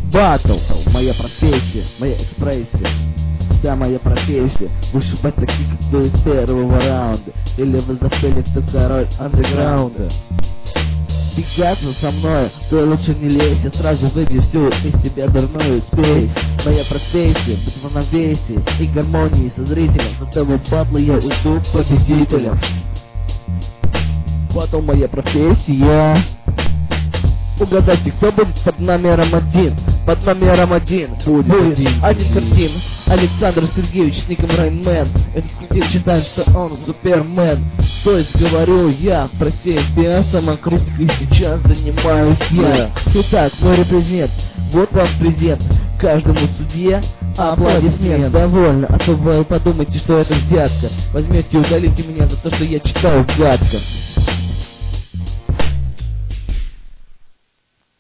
Батл, моя профессия, моя экспрессия. Да, моя профессия, вышибать таких, кто из первого раунда. Или вы забыли, кто король андеграунда. Бегаться со мной, то лучше не лезь. Я сразу выбью всю из себя дурную спесь. Моя профессия, быть в равновесии и гармонии со зрителем. С этого батла я уйду победителем. Батл моя профессия. Угадайте, кто будет под номером 1? Под номером 1 будет один картин. Александр Сергеевич с ником Райнмен. Этот скрипт считает, что он супермен. То есть говорю я про себя, самокритикой сейчас занимаюсь я. Итак, мой репрезент, вот вам презент. Каждому судье аплодисмент. Довольно, а то вы подумайте, что это взятка. Возьмете и удалите меня за то, что я читаю гадко.